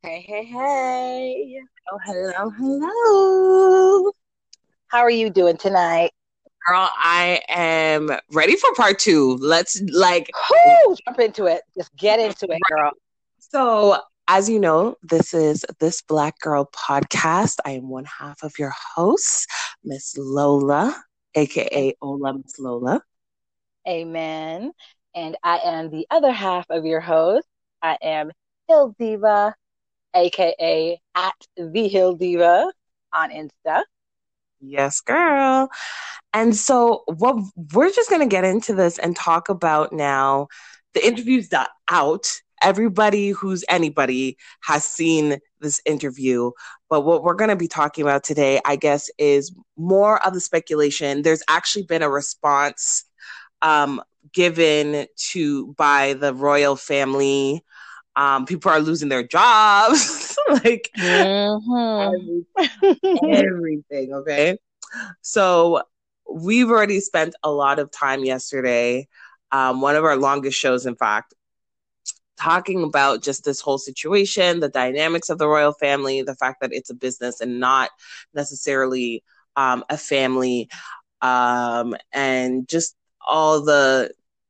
Hey, hey, hey. Oh, hello, hello. How are you doing tonight? Girl, I am ready for part two. Let's Whoo! Jump into it. Just get into it, girl. so as you know, this is This Black Girl podcast. I am one half of your host, Miss Lola, And aka Ola Miss Lola. amen. And I am the other half of your host. I am Hill Diva, aka at the Hill Diva on Insta. Yes, girl. And so what we're just gonna get into this and talk about now the interviews that out. Everybody who's anybody has seen this interview. But what we're gonna be talking about today, I guess, is more of the speculation. There's actually been a response um given to by the royal family. People are losing their jobs, like Mm-hmm. every, everything, okay? So we've already spent a lot of time yesterday, one of our longest shows, in fact, talking about just this whole situation, the dynamics of the royal family, the fact that it's a business and not necessarily a family, and just all the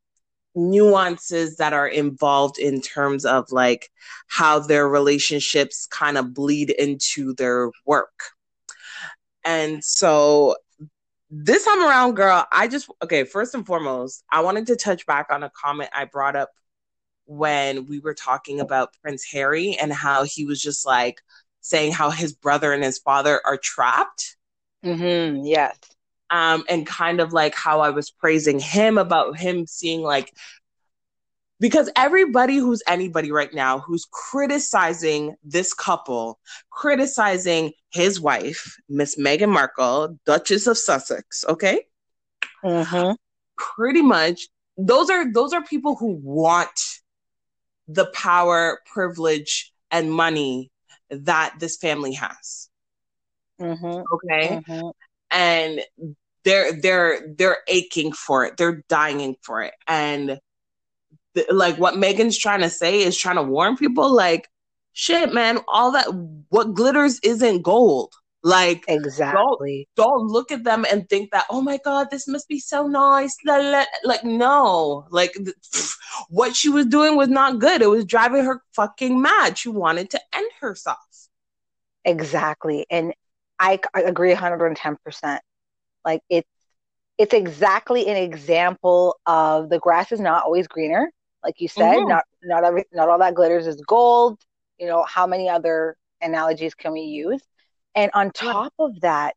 nuances that are involved in terms of like how their relationships kind of bleed into their work. And so this time around, girl, okay, first and foremost, I wanted to touch back on a comment I brought up when we were talking about Prince Harry and how he was just like saying how his brother and his father are trapped. Mm-hmm. Yes. And kind of like how I was praising him about him seeing like, because everybody who's anybody right now who's criticizing this couple, criticizing his wife, Miss Meghan Markle, Duchess of Sussex, okay? Mm-hmm. Pretty much those are people who want the power, privilege, and money that this family has. Mm-hmm. Okay. Mm-hmm. And they're aching for it. They're dying for it. And like what Megan's trying to say is trying to warn people like, shit, man, all that what glitters isn't gold. Like, don't Exactly. don't look at them and think that, oh my god, this must be so nice. La, la. Like, no, like what she was doing was not good. It was driving her fucking mad. She wanted to end herself. Exactly. And I agree 110%. Like it's exactly an example of the grass is not always greener. Like you said, Mm-hmm. not all that glitters is gold. You know, how many other analogies can we use? And on Right. top of that,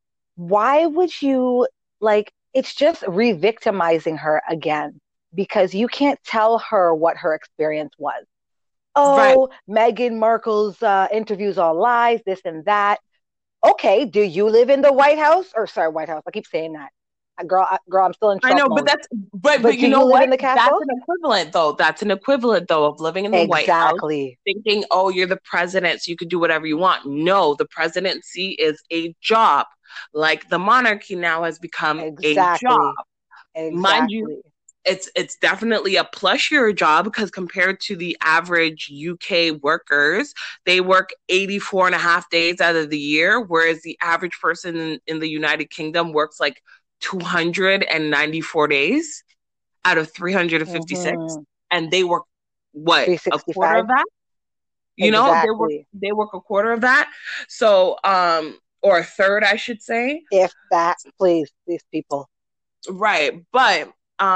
why would you like it's just re-victimizing her again because you can't tell her what her experience was. Right. Oh, Meghan Markle's interviews all lies, this and that. Okay, do you live in the White House? Or sorry, White House. I keep saying that. Girl, I'm still in I Trump know, but mode. but But do you you know live what? in the That's castle? an equivalent though. That's an equivalent though of living in the White House, Exactly. thinking, oh, you're the president, so you could do whatever you want. No, the presidency is a job. Like the monarchy now has become a job. Exactly. Mind you, Exactly. it's definitely a plushier job because compared to the average UK workers, they work 84 and a half days out of the year, whereas the average person in the United Kingdom works like 294 days out of 356, Mm-hmm. and they work what, a quarter of 365. that. You know, Exactly. they work a quarter of that. So or a third, I should say. If that, please, these people. Right. But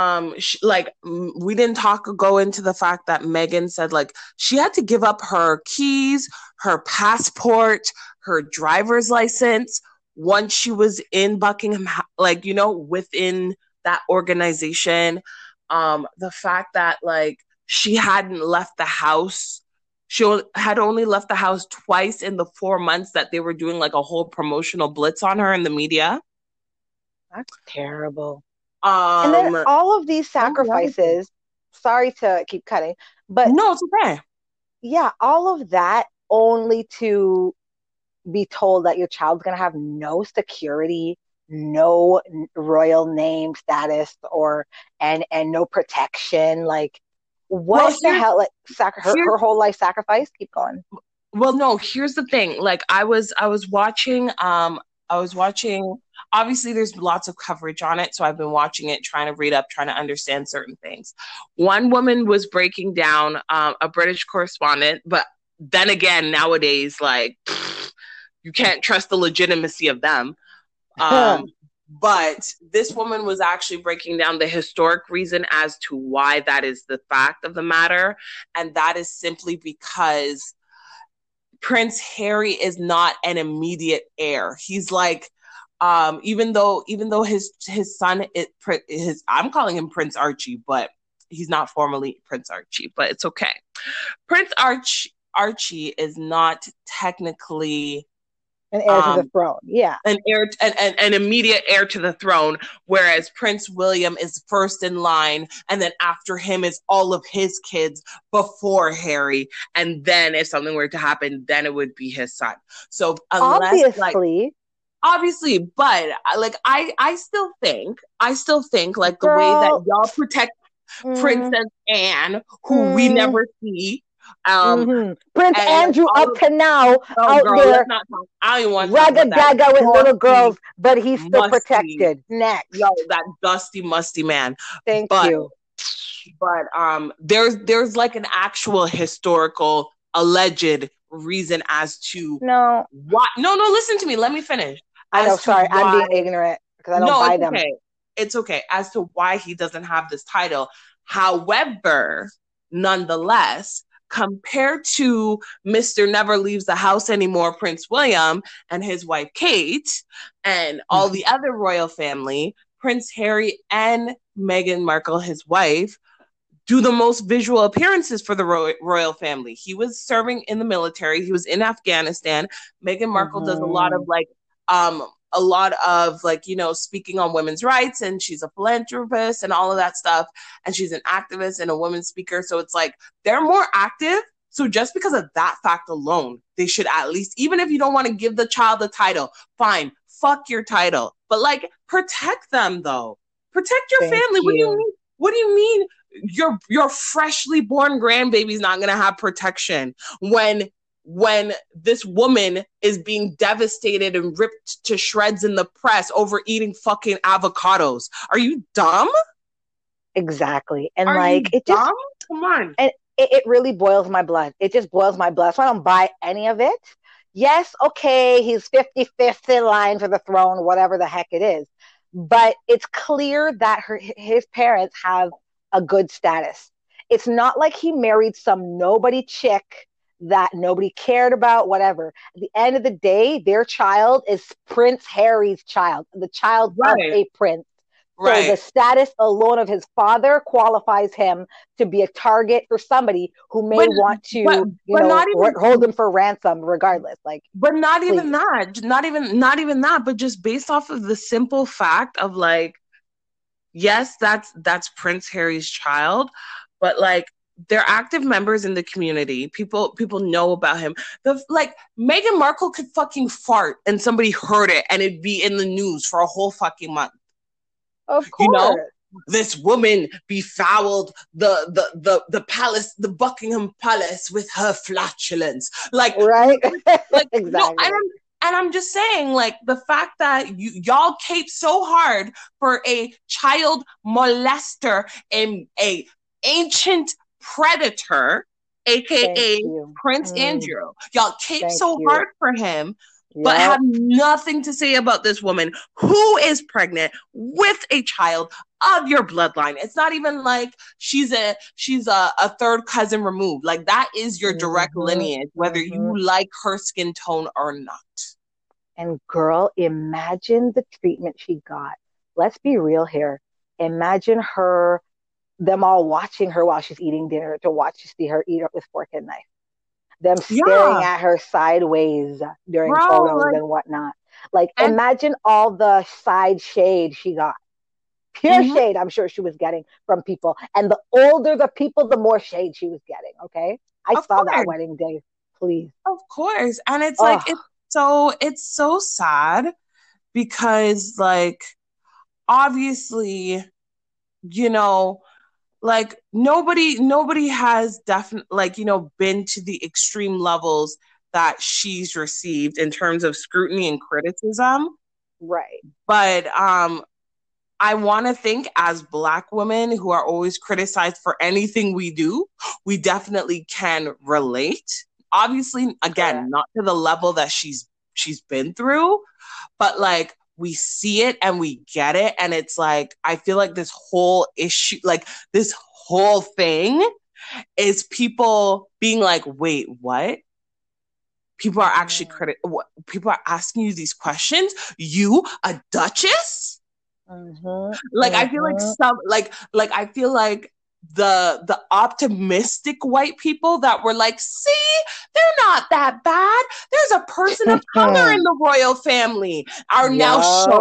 we didn't go into the fact that Megan said like she had to give up her keys, her passport, her driver's license once she was in Buckingham, like, you know, within that organization. The fact that like she hadn't left the house, had only left the house twice in the 4 months that they were doing like a whole promotional blitz on her in the media. That's terrible. And then Um, all of these Oh, yeah. sacrifices, sorry to keep cutting, but No, it's okay. yeah, all of that only to be told that your child's going to have no security, no royal name status or and no protection. Like Well, what the hell? Like her here's whole life sacrifice. Keep going. Well, no, here's the thing. Like I was watching obviously there's lots of coverage on it, so I've been watching it, trying to read up, trying to understand certain things. One woman was breaking down a British correspondent, but then again, nowadays, like you can't trust the legitimacy of them. Um, but this woman was actually breaking down the historic reason as to why that is the fact of the matter. And that is simply because Prince Harry is not an immediate heir. He's like, even though his son his I'm calling him Prince Archie, but he's not formally Prince Archie, but it's okay. Archie is not technically An heir to the um throne. Yeah. an immediate heir to the throne, whereas Prince William is first in line, and then after him is all of his kids before Harry, and then if something were to happen, then it would be his son. So unless like obviously, but like I still think like the way that girl. y'all protect Princess Anne, who we never see. Prince And like Andrew all up of, to now oh out girl, let's there not talk. I don't even want to talk raga about that. gaga with little Musty, girls, but he's still musty, protected. Next. yo, that dusty, musty man. Thank But you. there's like an actual historical alleged reason as to No. why. No, listen to me. Let me finish. I know, As to sorry, I'm why. being ignorant because I don't No, buy it's them. okay. It's okay. As to why he doesn't have this title. However, nonetheless, compared to Mr. Never Leaves the House Anymore, Prince William, and his wife Kate, and all the other royal family, Prince Harry and Meghan Markle, his wife, do the most visual appearances for the royal family. He was serving in the military. He was in Afghanistan. Meghan Markle does a lot of like, speaking on women's rights, and she's a philanthropist and all of that stuff. And she's an activist and a women's speaker. So it's like they're more active. So just because of that fact alone, they should at least, even if you don't want to give the child a title, fine, fuck your title. But like protect them though. Protect your Thank family. What do you you. mean? What do you mean your freshly born grandbaby's not gonna have protection when this woman is being devastated and ripped to shreds in the press over eating fucking avocados? Are you dumb? Exactly. And Are like you it just dumb? Come on. and it really boils my blood. It just boils my blood. So I don't buy any of it. Yes, okay, he's 55th in line for the throne, whatever the heck it is. But it's clear that his parents have a good status. It's not like he married some nobody chick that nobody cared about, whatever. At the end of the day, their child is Prince Harry's child, the child of Right. a prince. So the Right. status alone of his father qualifies him to be a target for somebody who may But want but to, but not even hold him for ransom regardless. Like, but not even please. that. Not even that, but just based off of the simple fact of like, yes, that's Prince Harry's child, but like they're active members in the community. People know about him. The like Meghan Markle could fucking fart and somebody heard it and it'd be in the news for a whole fucking month. Of You know, course. this woman befouled the palace, the Buckingham Palace, with her flatulence. Like, Right? like no, Exactly. I'm just saying, like the fact that y'all cape so hard for a child molester and a ancient predator, Thank aka you. Prince Andrew. Y'all cape Thank so you. hard for him, but have Yep. nothing to say about this woman who is pregnant with a child of your bloodline. It's not even like she's a third cousin removed. Like that is your direct Mm-hmm. lineage, whether Mm-hmm. you like her skin tone or not. And girl, imagine the treatment she got. Let's be real here. Imagine them all watching her while she's eating dinner to see her eat with fork and knife. Them staring Yeah, at her sideways during bro. photos Like, and whatnot. Like, and imagine all the side shade she got. Pure mhm, shade, I'm sure she was getting from people. And the older the people, the more shade she was getting. Okay. I of saw that course, wedding day. Please. and it's like Oh, it's so sad because like obviously you know like nobody has definitely like been to the extreme levels that she's received in terms of scrutiny and criticism. Right. But I want to think as Black women who are always criticized for anything we do, we definitely can relate. Obviously, again, not to the level that she's been through, but like we see it and we get it. And it's like, I feel like this whole issue, like this whole thing is people being like, wait, what? People are actually people are asking you these questions. You, a duchess? Like I feel like some like I feel like the optimistic white people that were like, see, they're not that bad. There's a person of color in the royal family are now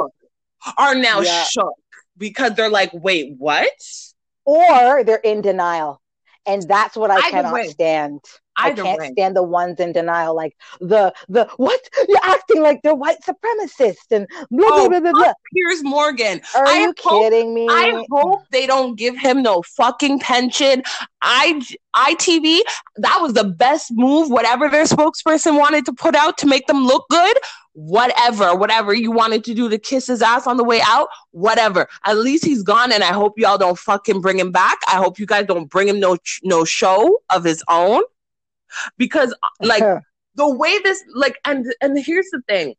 shook because they're like, wait, what? Or they're in denial. And that's what I cannot stand. I can't stand the ones in denial, like the what? You're acting like they're white supremacists and blah blah blah blah blah. Piers Morgan. Are you kidding me? I hope they don't give him no fucking pension. ITV, that was the best move. Whatever their spokesperson wanted to put out to make them look good, whatever you wanted to do to kiss his ass on the way out, whatever. At least he's gone, and I hope y'all don't fucking bring him back. I hope you guys don't bring him no show of his own. Because like the way this like and here's the thing.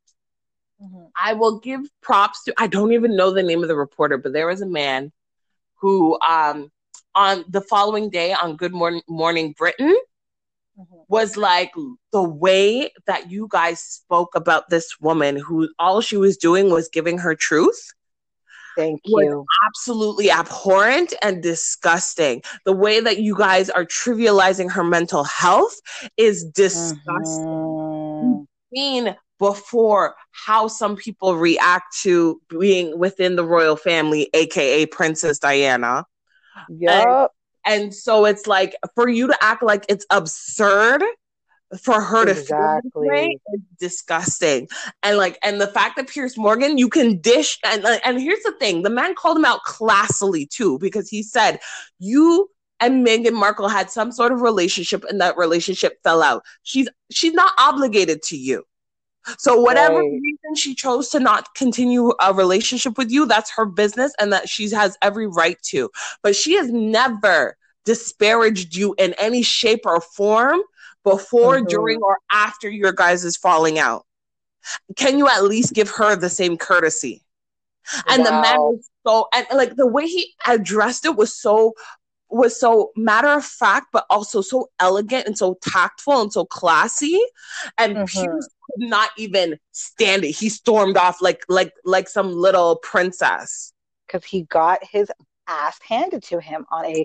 I will give props to, I don't even know the name of the reporter, but there was a man who on the following day on Good Morning Britain was like, the way that you guys spoke about this woman who all she was doing was giving her truth. Thank you. Absolutely abhorrent and disgusting. The way that you guys are trivializing her mental health is disgusting. Seen before how some people react to being within the royal family, aka Princess Diana. Yep. And so it's like, for you to act like it's absurd for her to feel this way is disgusting. And like, and the fact that Piers Morgan, you can dish, and here's the thing, the man called him out classily too, because he said, you and Meghan Markle had some sort of relationship and that relationship fell out. She's not obligated to you. So whatever reason she chose to not continue a relationship with you, that's her business, and that she has every right to. But she has never disparaged you in any shape or form before, during, or after your guys' falling out. Can you at least give her the same courtesy? And the man was so, and like the way he addressed it was so matter of fact, but also so elegant and so tactful and so classy. And Piers could not even stand it. He stormed off like some little princess. Because he got his ass handed to him on a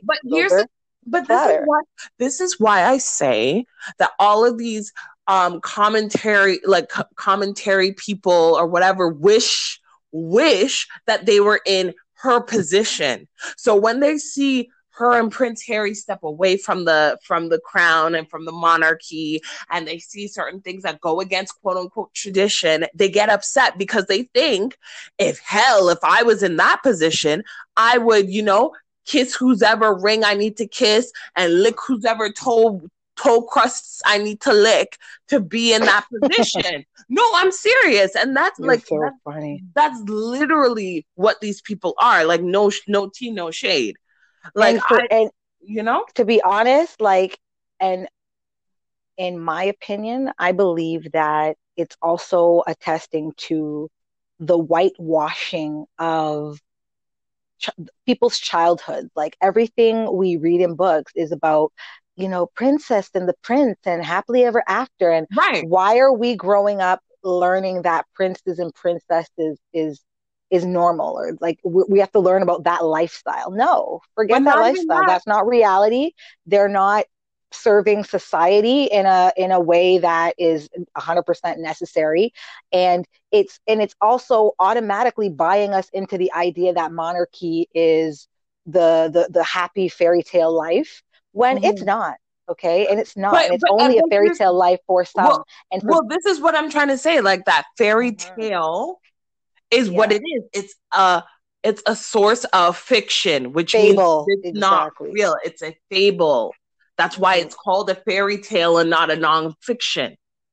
this is why I say that all of these commentary people or whatever wish that they were in her position. So when they see her and Prince Harry step away from the crown and from the monarchy, and they see certain things that go against quote unquote tradition, they get upset because they think, if I was in that position, I would, kiss whose ever ring I need to kiss and lick whose ever toe crusts I need to lick to be in that position. No, I'm serious. And that's funny. That's literally what these people are. Like, no tea, no shade. Like, to be honest, like, and in my opinion, I believe that it's also attesting to the whitewashing of people's childhood. Like, everything we read in books is about, princess and the prince and happily ever after. And why are we growing up learning that princes and princesses is normal, or like we have to learn about that lifestyle? No, forget that lifestyle. That's not reality. They're not serving society in a way that is 100% necessary, and it's also automatically buying us into the idea that monarchy is the happy fairy tale life, when it's not. Okay, and it's not. And it's only a fairy tale life for some. This is what I'm trying to say. Like, that fairy tale is what it is. It's a source of fiction, which fable. Means it's not real. It's a fable. That's why it's called a fairy tale and not a nonfiction.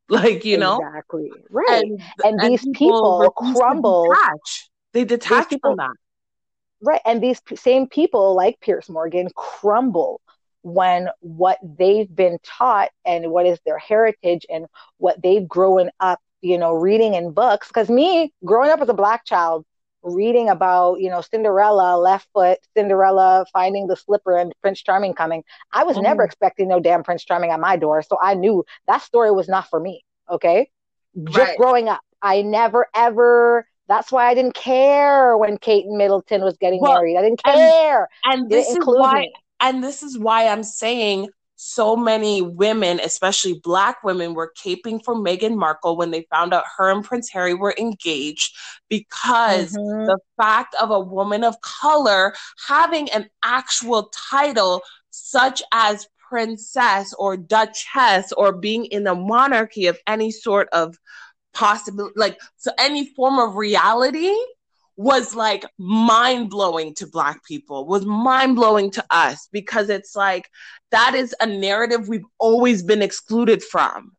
Like, Exactly. Right. and And and these people people refuse to crumble. detach. They These detach from people, that. right. And these same people like Pierce Morgan crumble when what they've been taught and what is their heritage and what they've grown up, reading in books. Because me, growing up as a Black child, reading about, Cinderella, left foot, Cinderella finding the slipper and Prince Charming coming, I was never Mhm. expecting no damn Prince Charming at my door. So I knew that story was not for me. Okay. Just Right. growing up, I never ever. That's why I didn't care when Kate Middleton was getting Well, married. I didn't and care. and Didn't this is include why me. and this is why I'm saying so many women, especially Black women, were caping for Meghan Markle when they found out her and Prince Harry were engaged, because Mm-hmm. the fact of a woman of color having an actual title such as princess or duchess, or being in a monarchy of any sort of possibility, like, so any form of reality, was like mind blowing to Black people, was mind blowing to us, because it's like that is a narrative we've always been excluded from.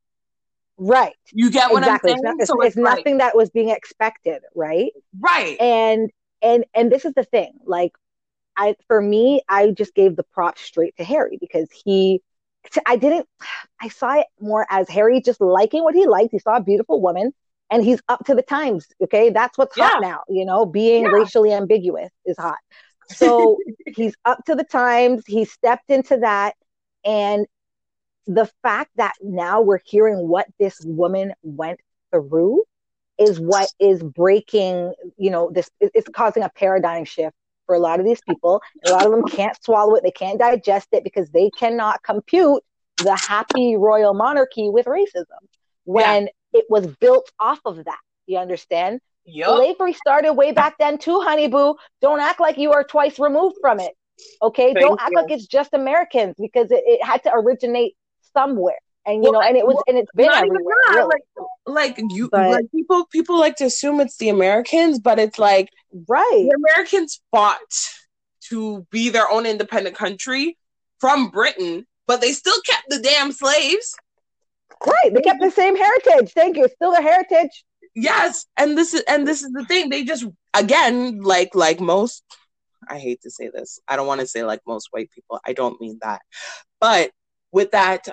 Right. You get what I'm Exactly. It's not. saying? It's, So it's it's like, nothing that was being expected. Right. right. And and this is the thing. Like, for me, I just gave the prop straight to Harry because I didn't, I saw it more as Harry just liking what he liked. He saw a beautiful woman and he's up to the times. Okay. That's what's hot Yeah. now. Being Yeah. racially ambiguous is hot. So he's up to the times. He stepped into that. And the fact that now we're hearing what this woman went through is what is breaking, this, it's causing a paradigm shift for a lot of these people. A lot of them can't swallow it. They can't digest it because they cannot compute the happy royal monarchy with racism Yeah. when it was built off of that. You understand? Yup. Slavery started way back then too, honey boo. Don't act like you are twice removed from it. Okay? Don't Thank act like you. it's just Americans because it had to originate somewhere. And Well, and it was, well, and it's been not even everywhere, that. really. Like you, But like people like to assume it's the Americans, but it's like right. the Americans fought to be their own independent country from Britain, but they still kept the damn slaves. Right. They kept the same heritage. Thank you. It's still their heritage. Yes, and this is the thing. They just, again, like most, I hate to say this. I don't want to say like most white people. I don't mean that. But with that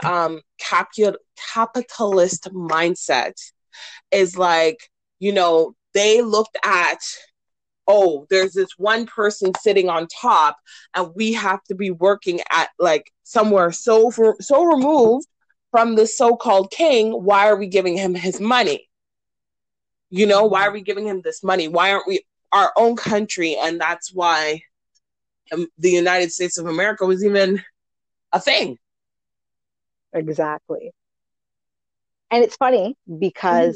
capitalist mindset, is like, they looked at, oh, there's this one person sitting on top, and we have to be working at like somewhere so removed from the so-called king. Why are we giving him his money? Why are we giving him this money? Why aren't we our own country? And that's why the United States of America was even a thing. Exactly. And it's funny because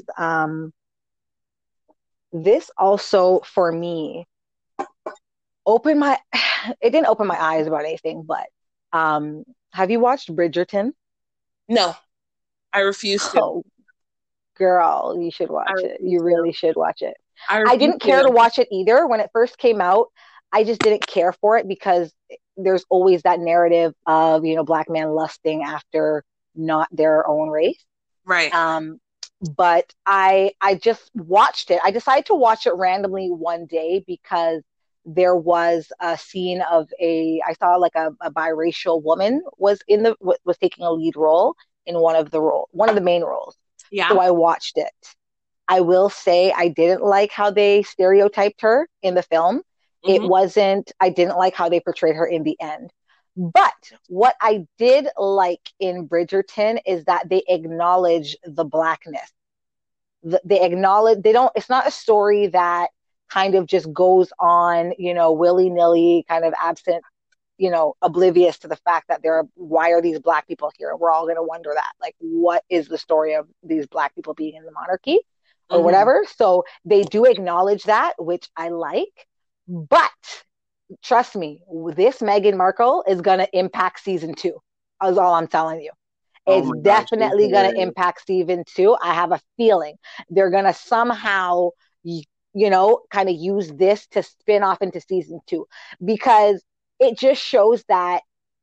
this also for me opened my it didn't open my eyes about anything, but have you watched Bridgerton? No, I refuse to. Oh, girl, you should I watch it. refuse You to. really should watch it. I I refuse didn't care to to. watch it either when it first came out. I just didn't care for it because there's always that narrative of, black men lusting after not their own race. Right. But I just watched it. I decided to watch it randomly one day because there was a scene of I saw like a biracial woman was taking a lead role in one of the main roles. Yeah. So I watched it. I will say I didn't like how they stereotyped her in the film. Mm-hmm. I didn't like how they portrayed her in the end. But what I did like in Bridgerton is that they acknowledge the blackness. They acknowledge, they don't, it's not a story that kind of just goes on, willy nilly, kind of absent, oblivious to the fact that why are these black people here? We're all going to wonder that. Like, what is the story of these black people being in the monarchy or Mm-hmm. whatever? So they do acknowledge that, which I like. But trust me, this Meghan Markle is going to impact season 2. Is all I'm telling you. Oh It's my gosh, she's definitely going to hilarious. impact season 2. I have a feeling they're going to somehow, kind of use this to spin off into season 2 because it just shows that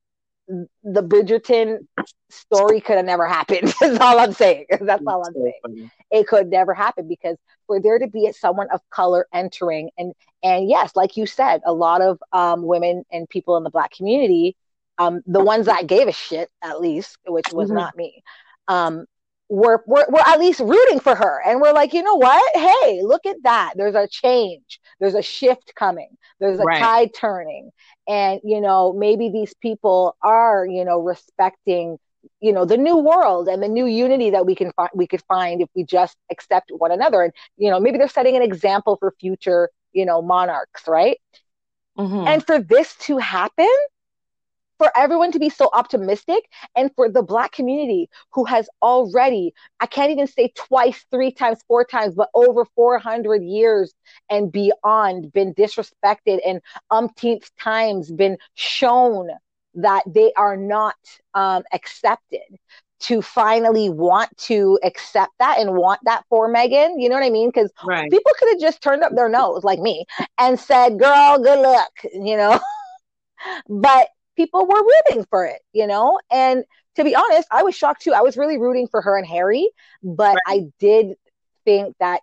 the Bridgerton story could have never happened. That's all I'm saying. That's all I'm saying. Funny. It could never happen because for there to be someone of color entering and yes, like you said, a lot of women and people in the Black community, the ones that gave a shit at least, which was not me, we're at least rooting for her. And we're like, you know what? Hey, look at that. There's a change. There's a shift coming. There's a tide turning. And, maybe these people are, respecting, the new world and the new unity that we could find if we just accept one another. And, maybe they're setting an example for future, monarchs, right? And for this to happen, for everyone to be so optimistic, and for the Black community who has already, I can't even say twice, 3 times, 4 times, but over 400 years and beyond been disrespected and umpteenth times been shown that they are not accepted, to finally want to accept that and want that for Meghan. You know what I mean? Because people could have just turned up their nose like me and said, girl, good luck, but people were rooting for it, and to be honest, I was shocked too. I was really rooting for her and Harry, but I did think that,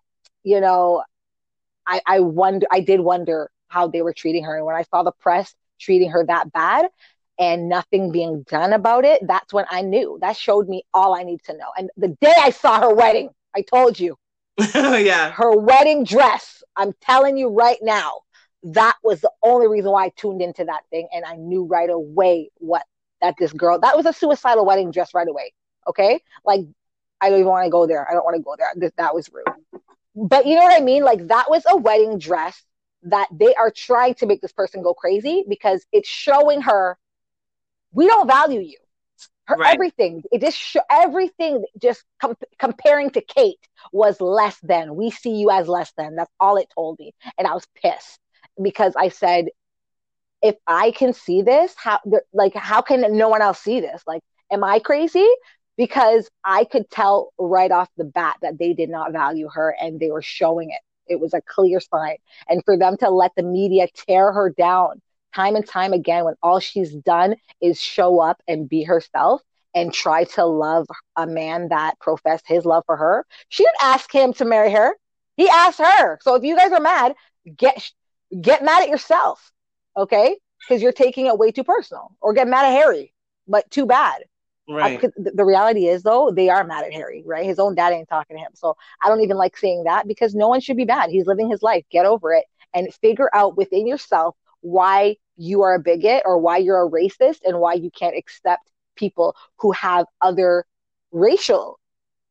I did wonder how they were treating her. And when I saw the press treating her that bad and nothing being done about it, that's when I knew. That showed me all I need to know. And the day I saw her wedding, I told you, her wedding dress, I'm telling you right now, that was the only reason why I tuned into that thing. And I knew right away that was a suicidal wedding dress right away. Okay. Like, I don't even want to go there. I don't want to go there. That was rude. But you know what I mean? Like, that was a wedding dress that they are trying to make this person go crazy because it's showing her, we don't value you. Everything. It just everything just comparing to Kate was less than. We see you as less than. That's all it told me. And I was pissed. Because I said, if I can see this, how can no one else see this? Like, am I crazy? Because I could tell right off the bat that they did not value her and they were showing it. It was a clear sign. And for them to let the media tear her down time and time again, when all she's done is show up and be herself and try to love a man that professed his love for her. She didn't ask him to marry her. He asked her. So if you guys are mad, get mad at yourself, okay? Because you're taking it way too personal. Or get mad at Harry, but too bad. Right. The reality is, though, they are mad at Harry, right? His own dad ain't talking to him. So I don't even like saying that because no one should be mad. He's living his life. Get over it and figure out within yourself why you are a bigot or why you're a racist and why you can't accept people who have other racial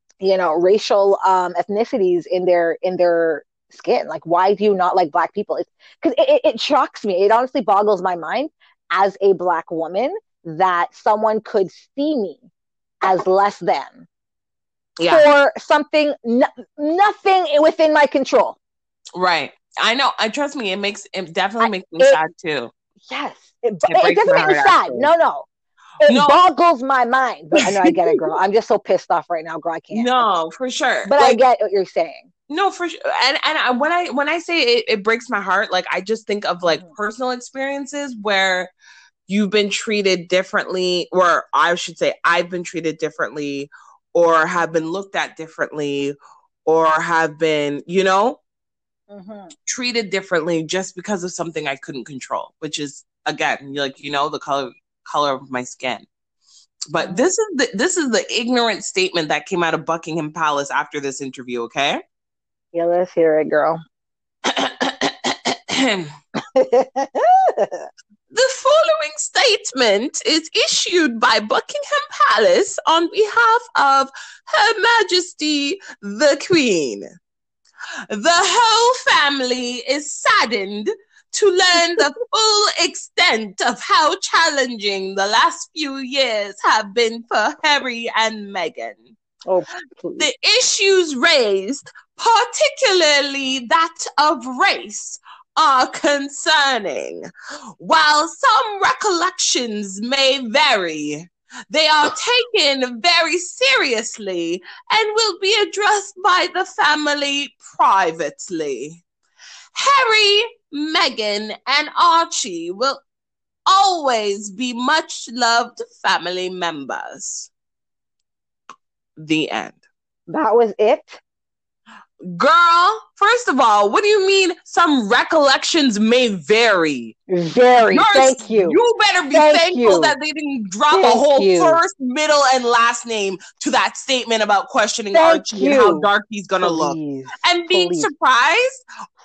ethnicities in their skin. Like, why do you not like Black people? It's because it shocks me. It honestly boggles my mind as a Black woman that someone could see me as less than for something, nothing within my control. Right. I know. Trust me. It definitely makes me sad too. Yes. It doesn't make me sad. No. It boggles my mind. But I know I get it, girl. I'm just so pissed off right now, girl. I can't. No, for sure. But I get what you're saying. No, for sure. And when I say it breaks my heart, like, I just think of like personal experiences where you've been treated differently, or I should say I've been treated differently, or have been looked at differently, or have been, treated differently just because of something I couldn't control, which is, again, like, the color of my skin. But this is the ignorant statement that came out of Buckingham Palace after this interview, okay? Yeah, let's hear it, girl. The following statement is issued by Buckingham Palace on behalf of Her Majesty the Queen. The whole family is saddened to learn the full extent of how challenging the last few years have been for Harry and Meghan. Oh, the issues raised, particularly that of race, are concerning. While some recollections may vary, they are taken very seriously and will be addressed by the family privately. Harry, Meghan, and Archie will always be much loved family members. The end. That was it? Girl, first of all, what do you mean some recollections may vary? Very. Thank you. You better be thankful that they didn't drop a whole first, middle, and last name to that statement about questioning Archie and how dark he's gonna look. And being surprised,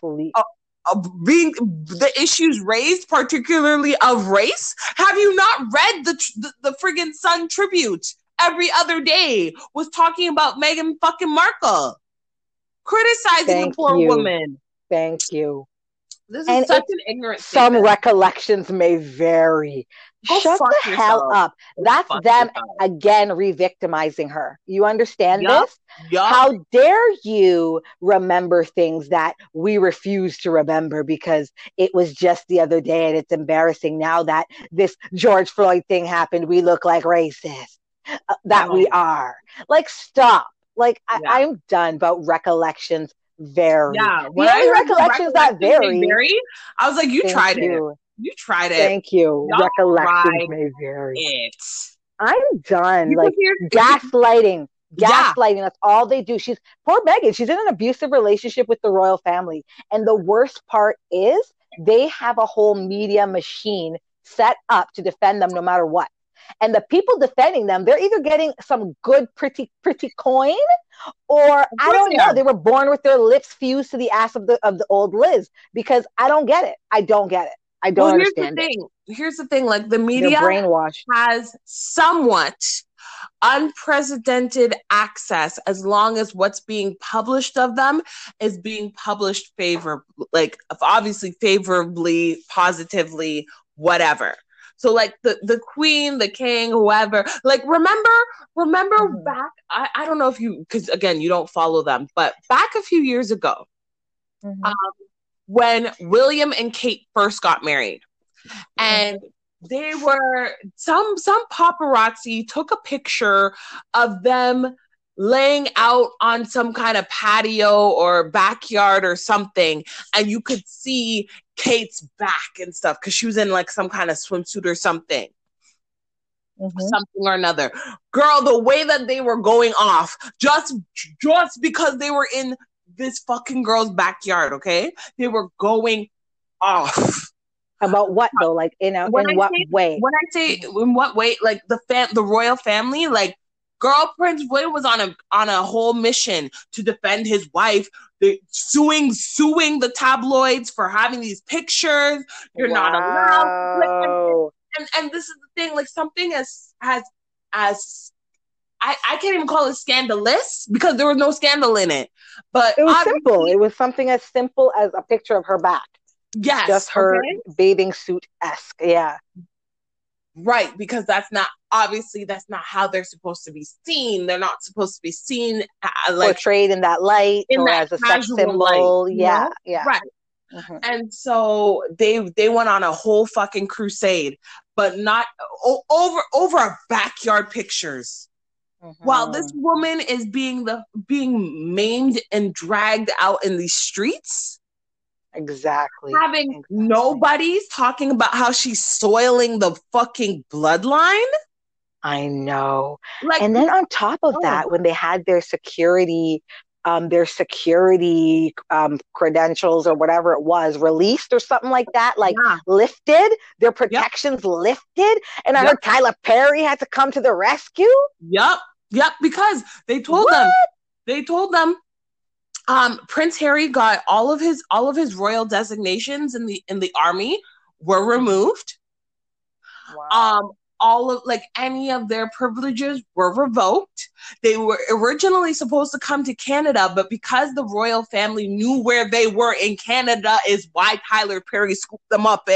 being the issues raised, particularly of race. Have you not read the friggin' Sun Tribute? Every other day was talking about Meghan fucking Markle. Criticizing the poor woman. Thank you. This is such an ignorant statement. Some recollections may vary. Shut the hell up. That's them again re-victimizing her. You understand this? How dare you remember things that we refuse to remember because it was just the other day and it's embarrassing now that this George Floyd thing happened. We look like racists. We are. Like, stop. Like, I'm done about recollections vary. Yeah, when I heard recollections that vary, I was like, you tried it. You tried it. Thank you. Y'all recollections may vary. I'm done. Like, gaslighting. Gaslighting. That's all they do. Poor Meghan. She's in an abusive relationship with the royal family. And the worst part is they have a whole media machine set up to defend them no matter what. And the people defending them, they're either getting some good, pretty coin, or I don't know. They were born with their lips fused to the ass of the old Liz. Because I don't get it. I don't understand it. Here's the thing. Like, the media has somewhat unprecedented access as long as what's being published of them is being published obviously favorably, positively, whatever. So, like, the queen, the king, whoever, like, remember back, I don't know if you, because, again, you don't follow them, but back a few years ago, when William and Kate first got married, and they were, some paparazzi took a picture of them laying out on some kind of patio or backyard or something, and you could see Kate's back and stuff because she was in like some kind of swimsuit or something. Something or another. Girl, the way that they were going off just because they were in this fucking girl's backyard, okay? They were going off. About what though? Like in what way? When I say in what way, like the royal family, like, girl, Prince William was on a whole mission to defend his wife. Suing the tabloids for having these pictures. You're not allowed. Like, and this is the thing. Like, something as I can't even call it scandalous because there was no scandal in it. But it was simple. It was something as simple as a picture of her back. Yes, just her bathing suit-esque. Yeah. Right, because that's not how they're supposed to be seen. They're not supposed to be seen portrayed in that light or as a sex symbol. Yeah. Right. And so they went on a whole fucking crusade, but not over backyard pictures. While this woman is being maimed and dragged out in these streets. Exactly. Having nobody's talking about how she's soiling the fucking bloodline. I know. Like, and then on top of that, when they had their security credentials or whatever it was released or something like that, lifted, their protections lifted. And I heard Tyler Perry had to come to the rescue. Yep. Because they told them, Prince Harry got all of his royal designations in the army were removed. Wow. All of any of their privileges were revoked. They were originally supposed to come to Canada, but because the royal family knew where they were in Canada is why Tyler Perry scooped them up,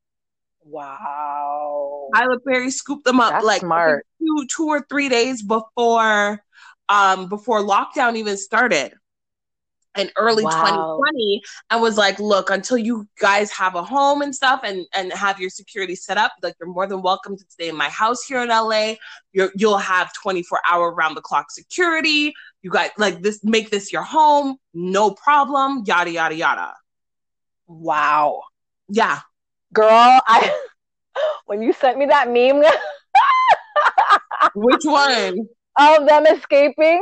Wow. Tyler Perry scooped them up. That's smart. 2 or 3 days before lockdown even started. In early 2020, and was like, look, until you guys have a home and stuff and have your security set up, like, you're more than welcome to stay in my house here in LA. You'll have 24-hour round the clock security. You guys make this your home, no problem, yada yada yada. Wow. Yeah. Girl, When you sent me that meme Which one? of them escaping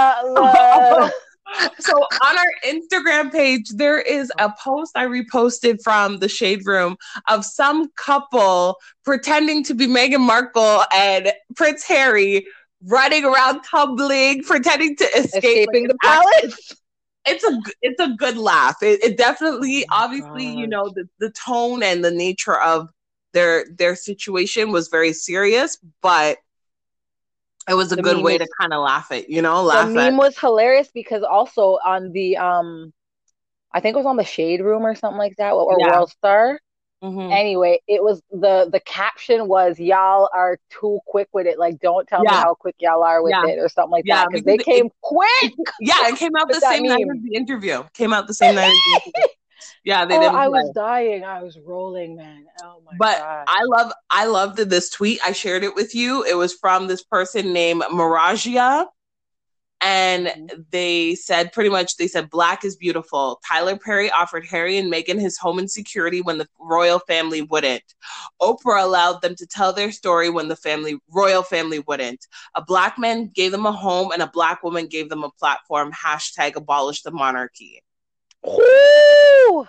the So on our Instagram page, there is a post I reposted from the Shade Room of some couple pretending to be Meghan Markle and Prince Harry running around tumbling, pretending to escaping the palace. It's a good laugh. It definitely, obviously, you know, the tone and the nature of their situation was very serious, but it was a good way to kind of laugh at, you know, the meme was hilarious because also on the I think it was on the Shade Room or something like that, or World Star. Mm-hmm. Anyway, it was the caption was, "Y'all are too quick with it. Like, don't tell me how quick y'all are with it," or something like that. Because they came quick. Yeah, it came out the same night as the interview. Came out the same night as the interview. Yeah, they didn't. I was dying. I was rolling, man. Oh my god! I loved this tweet. I shared it with you. It was from this person named Marajia. And they said Black is beautiful. Tyler Perry offered Harry and Meghan his home and security when the royal family wouldn't. Oprah allowed them to tell their story when the royal family wouldn't. A Black man gave them a home and a Black woman gave them a platform. # abolish the monarchy. Ooh!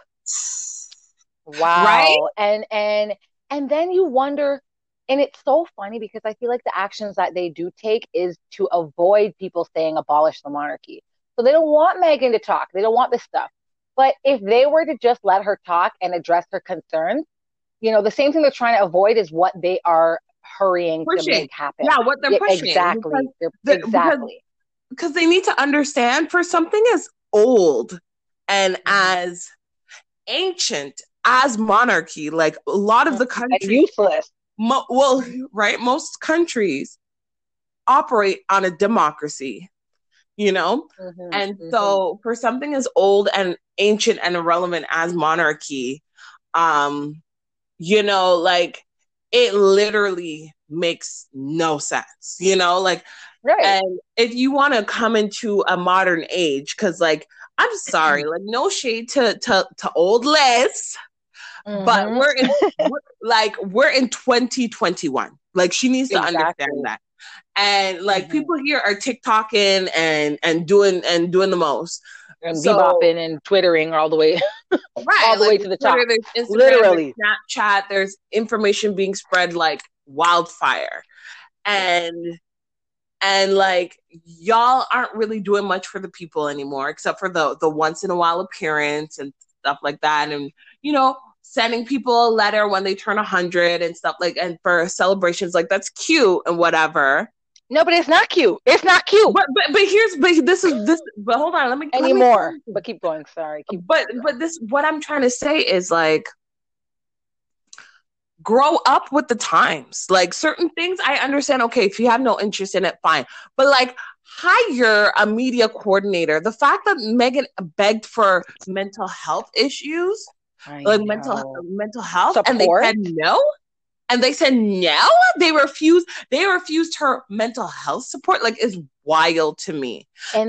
Wow. Right? And then you wonder, and it's so funny because I feel like the actions that they do take is to avoid people saying abolish the monarchy. So they don't want Meghan to talk. They don't want this stuff. But if they were to just let her talk and address her concerns, you know, the same thing they're trying to avoid is what they are hurrying to make happen. Yeah, what they're pushing. Exactly. Because they need to understand, for something as old and as ancient as monarchy, like a lot of the country, useless. Most countries operate on a democracy, you know? So for something as old and ancient and irrelevant as monarchy, you know, like, it literally makes no sense, you know? Like, and if you want to come into a modern age, because, like, I'm sorry, like, no shade to old Liz, but we're in 2021. Like, she needs to understand that. And, like, people here are TikToking and doing the most. And bebopping and twittering all the way, all the way to the top. There's Instagram, literally, there's Snapchat. There's information being spread like wildfire, and like, y'all aren't really doing much for the people anymore, except for the once in a while appearance and stuff like that, and, you know, sending people a letter when they turn 100 and stuff, like, and for celebrations, like, that's cute and whatever. No, but it's not cute. It's not cute. But hold on, let me but keep going. Sorry. But what I'm trying to say is, like, grow up with the times. Like, certain things I understand. Okay, if you have no interest in it, fine. But, like, hire a media coordinator. The fact that Meghan begged for mental health issues, mental health, support, and they said no. And they said no. They refused her mental health support. Like, is wild to me. And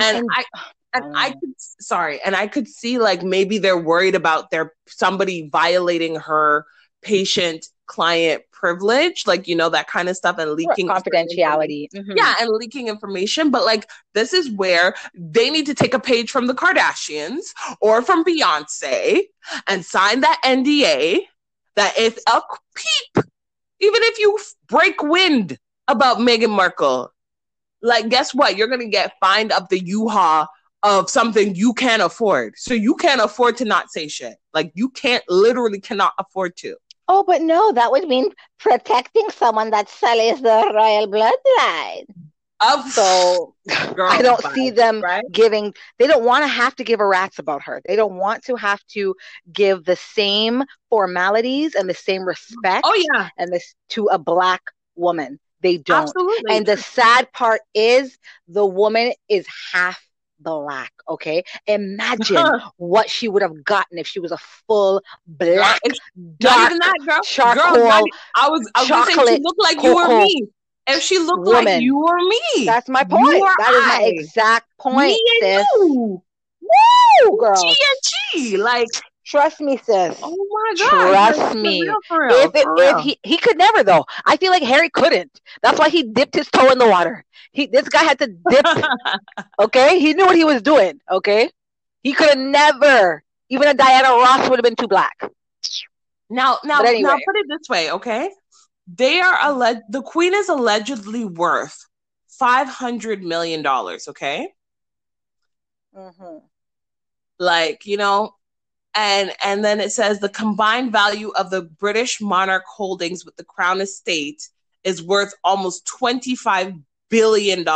I could see, like, maybe they're worried about somebody violating her patient-client privilege, like, you know, that kind of stuff, and leaking confidentiality. Yeah, and leaking information. But, like, this is where they need to take a page from the Kardashians or from Beyonce and sign that NDA that if a peep, even if you break wind about Meghan Markle, like, guess what? You're going to get fined up the U-Haul of something you can't afford. So you can't afford to not say shit. Like, you literally cannot afford to. Oh, but no, that would mean protecting someone that sullies the royal bloodline. So girl, I don't see them giving, they don't want to have to give a rat's about her. They don't want to have to give the same formalities and the same respect to a Black woman. They don't. Absolutely. And the sad part is the woman is half Black, okay? Imagine what she would have gotten if she was a full Black, dark, charcoal, I was gonna say she looked like you or me. If she looked like you or me. That's my point. That is my exact point, sis. Woo, girl. G and G. Like, Trust me, sis. Oh my God. Trust me. For real. If he could never though. I feel like Harry couldn't. That's why he dipped his toe in the water. This guy had to dip. Okay, he knew what he was doing. Okay, he could have never. Even a Diana Ross would have been too black. Now, put it this way, okay? The queen is allegedly worth $500 million. Okay. Mm-hmm. Like, you know, and then it says the combined value of the British monarch holdings with the Crown Estate is worth almost $25 billion.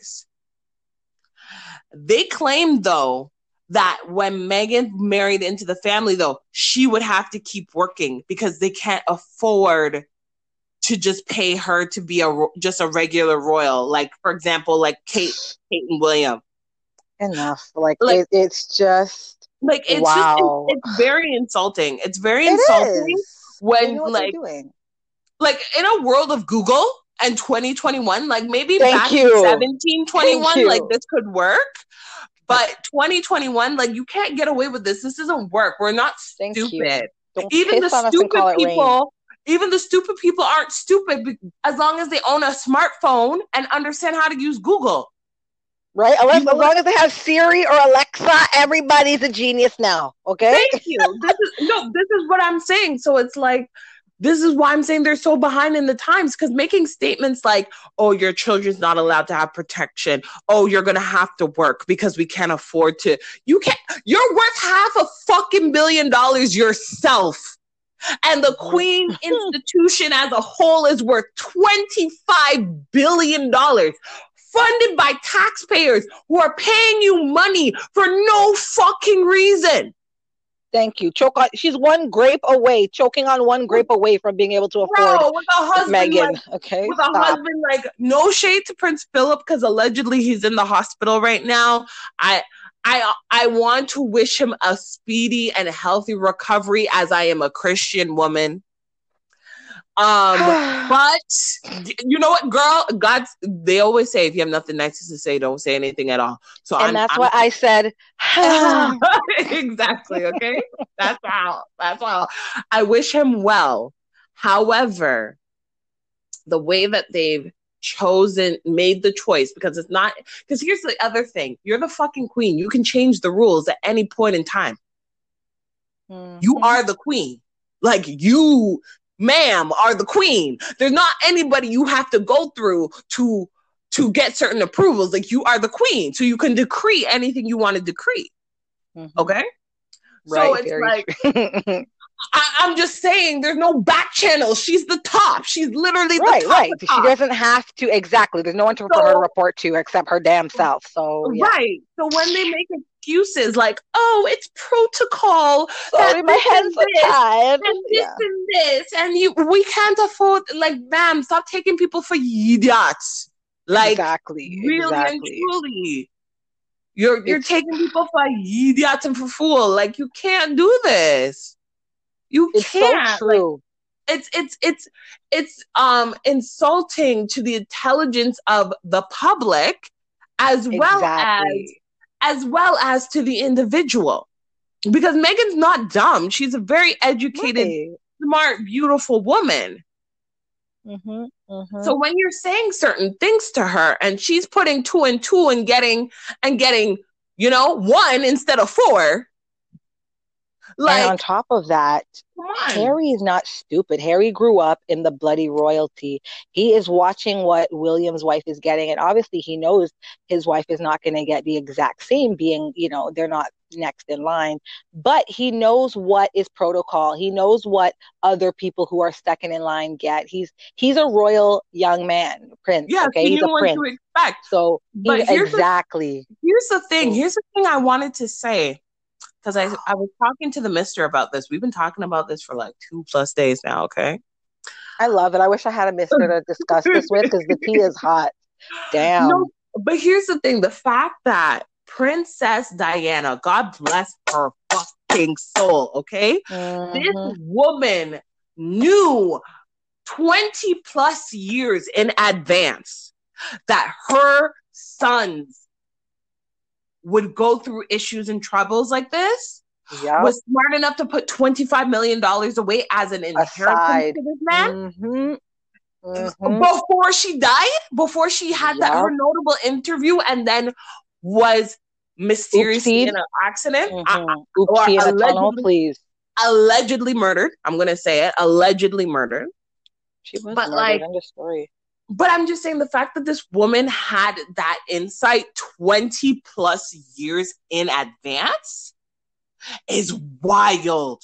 They claimed, though, that when Meghan married into the family, though, she would have to keep working because they can't afford to just pay her to be just a regular royal. Like, for example, like Kate and William. Enough. It's just like it's wow. It's very insulting. It's very insulting when like in a world of Google and 2021, like maybe back in 1721, like this could work. But 2021, like you can't get away with this. This doesn't work. We're not stupid. Even the stupid people aren't stupid as long as they own a smartphone and understand how to use Google. Right? As long as they have Siri or Alexa, everybody's a genius now. Okay? Thank you. This is what I'm saying. So it's like, this is why I'm saying they're so behind in the times, because making statements like, oh, your children's not allowed to have protection. Oh, you're going to have to work because we can't afford to. You're worth $500 million yourself. And the Queen institution as a whole is worth $25 billion. Funded by taxpayers who are paying you money for no fucking reason. Thank you. She's one grape away, choking on one grape away from being able to afford with a husband, Meghan. Like, okay, with a husband, like, no shade to Prince Philip because allegedly he's in the hospital right now. I want to wish him a speedy and healthy recovery, as I am a Christian woman. But you know what, girl? They always say if you have nothing nice to say, don't say anything at all. So that's what I said. Exactly. Okay. That's all. I wish him well. However, the way that they've made the choice, because here's the other thing. You're the fucking queen. You can change the rules at any point in time. Mm-hmm. You are the queen. Like, you, ma'am, are the queen. There's not anybody you have to go through to get certain approvals. Like, you are the queen, so you can decree anything you want to decree. Mm-hmm. Okay? Right, so it's like, I'm just saying, there's no back channel. She's the top. She's literally the top. Right. She doesn't have to, exactly. There's no one for her to report to except her damn self. So, yeah. Right. So when they make excuses like, oh, it's protocol. Sorry, my hands are tied. And this and this. And we can't afford, like, ma'am, stop taking people for idiots. Like, exactly. Really and truly. You're taking people for idiots and for fool. Like, you can't do this. You can't. It's so true. Like, it's insulting to the intelligence of the public as well as to the individual. Because Meghan's not dumb. She's a very educated, smart, beautiful woman. Mm-hmm, mm-hmm. So when you're saying certain things to her and she's putting 2 and 2 and getting, 1 instead of 4. Like, and on top of that, Harry is not stupid. Harry grew up in the bloody royalty. He is watching what William's wife is getting. And obviously he knows his wife is not going to get the exact same, being, they're not next in line. But he knows what is protocol. He knows what other people who are second in line get. He's a royal young man, prince. Yeah, okay, he's a prince. To expect. So here's the thing I wanted to say. Because I was talking to the mister about this. We've been talking about this for like 2+ days now, okay? I love it. I wish I had a mister to discuss this with, because the tea is hot. Damn. No, but here's the thing. The fact that Princess Diana, God bless her fucking soul, okay? Mm-hmm. This woman knew 20+ years in advance that her sons would go through issues and troubles like this. Yep. was smart enough to put $25 million away as an inheritance Aside. to this man Mm-hmm. Mm-hmm. before she died, before she had that her Yep. notable interview, and then was mysteriously in Oopsie. an accident, Mm-hmm. or Oopsie in a tunnel, please. allegedly murdered. I'm gonna say it, allegedly murdered. She was But murdered like, in the story. but I'm just saying the fact that this woman had that insight 20 plus years in advance is wild.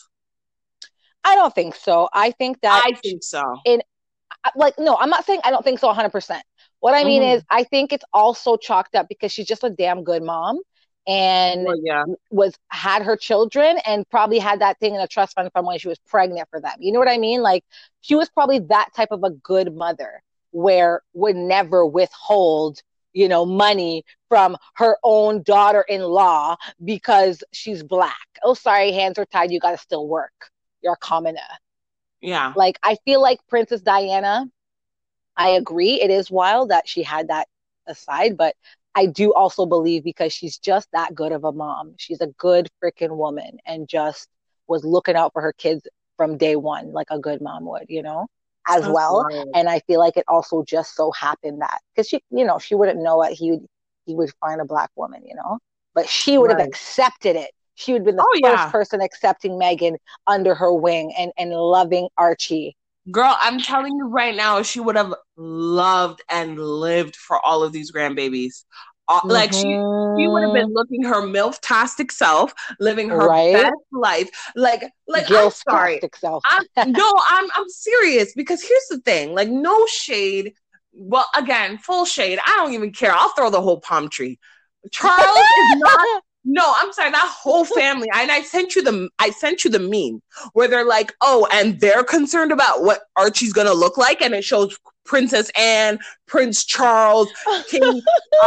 I don't think so. I think that I think so. in like no, I'm not saying I don't think so 100%. What I mean is Mm-hmm. I think it's also chalked up because she's just a damn good mom and Well, yeah. was had her children and probably had that thing in a trust fund from when she was pregnant for them. You know what I mean? Like she was probably that type of a good mother where would never withhold, money from her own daughter-in-law because she's black. Oh, sorry, hands are tied. You got to still work. You're a commoner. Yeah. Like I feel like Princess Diana, I agree. It is wild that she had that aside, but I do also believe because she's just that good of a mom. She's a good freaking woman and just was looking out for her kids from day one, like a good mom would, as That's well. wild. And I feel like it also just so happened that because she wouldn't know what he would find a black woman, but she would have Right. accepted it. She would have been the Oh, first yeah. person accepting Meghan under her wing and loving Archie. Girl, I'm telling you right now, she would have loved and lived for all of these grandbabies. Like she would have Mm-hmm. been looking her milf-tastic self, living her Right? best life. Like I'm sorry. Gilf-tastic self. I'm no, I'm serious because here's the thing. Like no shade. Well, again, full shade. I don't even care. I'll throw the whole palm tree. Charles is not. No, I'm sorry. That whole family. And I sent you the meme where they're like, oh, and they're concerned about what Archie's gonna look like, and it shows Princess Anne, Prince Charles, King,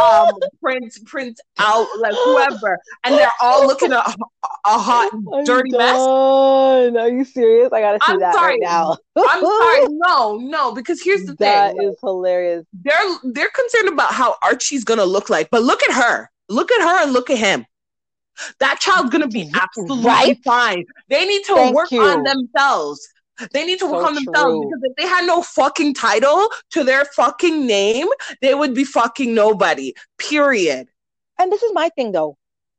Prince out, like whoever, and they're all looking at a hot, I'm dirty mess. done. Are you serious? I gotta see I'm that right sorry. now. I'm sorry. No, because here's the thing. That is hilarious. They're concerned about how Archie's gonna look like, but look at her. Look at her and look at him. That child's gonna be absolutely Right? fine. They need to Thank work you. on themselves. They need to work So on themselves true. because if they had no fucking title to their fucking name, they would be fucking nobody. Period. And this is my thing though.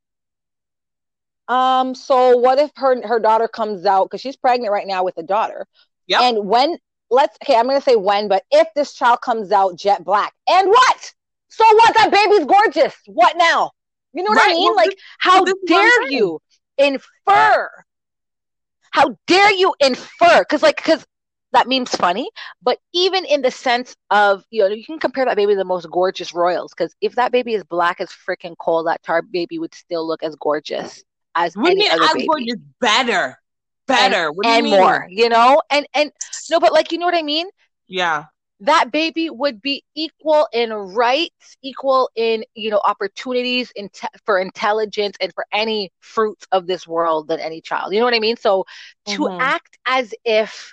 So what if her daughter comes out because she's pregnant right now with a daughter, Yep. and I'm gonna say when, but if this child comes out jet black, and what? So what? That baby's gorgeous. What now? You know what I Right. mean? Well, Like, how this is what I'm dare saying. you infer? How dare you infer? Because that meme's funny, but even in the sense of, you can compare that baby to the most gorgeous royals. Because if that baby is black as freaking coal, that tar baby would still look as gorgeous as What do you any mean other as baby. gorgeous? Better. Better. What do you And mean? more, and no, but like, you know what I mean? Yeah. That baby would be equal in rights, equal in, opportunities for intelligence and for any fruits of this world than any child. You know what I mean? So to act as if,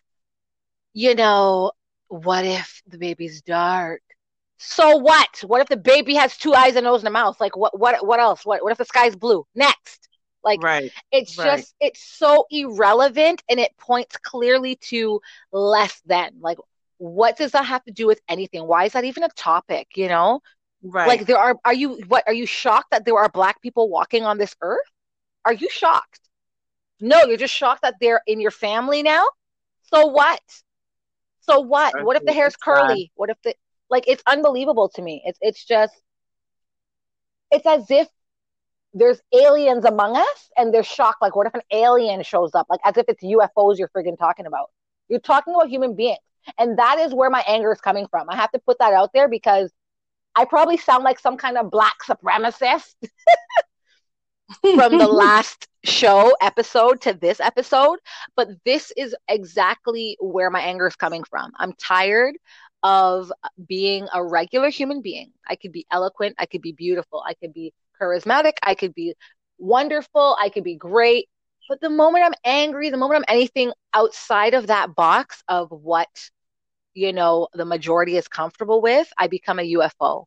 what if the baby's dark? So what? What if the baby has two eyes, a nose, and a mouth? Like what else? What if the sky's blue? Next. Like, right. it's right. just, it's so irrelevant and it points clearly to less than. Like, what does that have to do with anything? Why is that even a topic, Right. Like, are you shocked that there are black people walking on this earth? Are you shocked? No, you're just shocked that they're in your family now? So what? So what? Okay, What if the hair's curly? What if it's unbelievable to me. It's just, it's as if there's aliens among us and they're shocked. Like, what if an alien shows up? Like, as if it's UFOs you're friggin' talking about. You're talking about human beings. And that is where my anger is coming from. I have to put that out there because I probably sound like some kind of black supremacist from the last episode to this episode. But this is exactly where my anger is coming from. I'm tired of being a regular human being. I could be eloquent. I could be beautiful. I could be charismatic. I could be wonderful. I could be great. But the moment I'm angry, the moment I'm anything outside of that box of what, the majority is comfortable with, I become a UFO.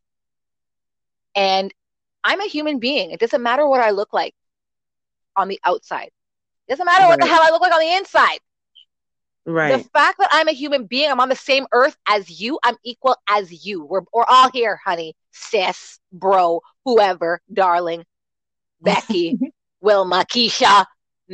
And I'm a human being. It doesn't matter what I look like on the outside. Doesn't matter what the hell I look like on the inside. The Right. fact that I'm a human being, I'm on the same earth as you, I'm equal as you. We're all here, honey, sis, bro, whoever, darling, Becky, Wilma, Keisha,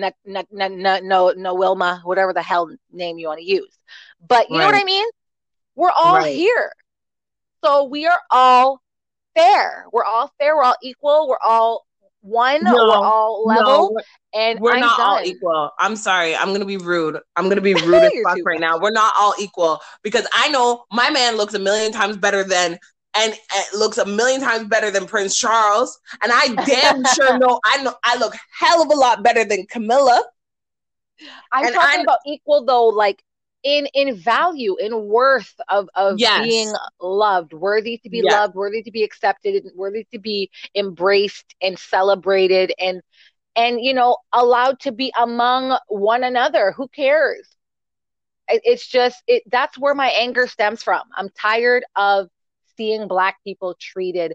no, Wilma, whatever the hell name you want to use. But you know what Right. I mean? We're all Right. here. So we are all fair. We're all fair. We're all equal. We're all one. We're No, all no, level. And we're I'm not all done. equal. I'm sorry. I'm gonna be rude. I'm gonna be rude as You're fuck too right much. now. We're not all equal because I know my man looks a million times better than and looks a million times better than Prince Charles, and I damn sure know I look hell of a lot better than Camilla. I'm And talking about equal though, like in value, in worth of being yes, loved, worthy to be yes, loved, worthy to be accepted, worthy to be embraced and celebrated and allowed to be among one another. Who cares? It's just that's where my anger stems from. I'm tired of seeing Black people treated